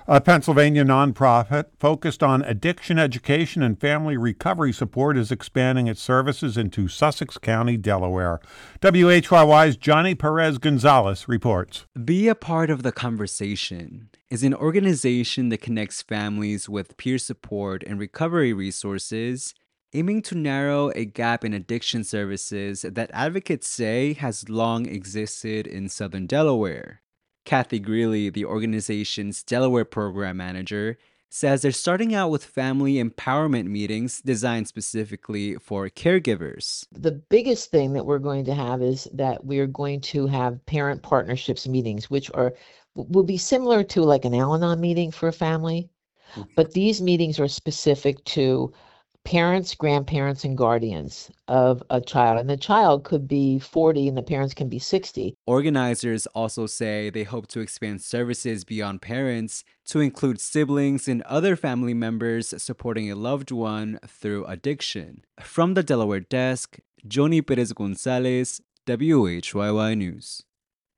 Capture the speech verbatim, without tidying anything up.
A Pennsylvania nonprofit focused on addiction education and family recovery support is expanding its services into Sussex County, Delaware. W H Y Y's Johnny Perez Gonzalez reports. Be a Part of the Conversation is an organization that connects families with peer support and recovery resources, aiming to narrow a gap in addiction services that advocates say has long existed in southern Delaware. Kathy Greeley, the organization's Delaware program manager, says they're starting out with family empowerment meetings designed specifically for caregivers. The biggest thing that we're going to have is that we're going to have parent partnerships meetings, which are will be similar to like an Al-Anon meeting for a family, but these meetings are specific to parents, grandparents, and guardians of a child. And the child could be forty and the parents can be sixty. Organizers also say they hope to expand services beyond parents to include siblings and other family members supporting a loved one through addiction. From the Delaware desk, Johnny Perez Gonzalez, W H Y Y News.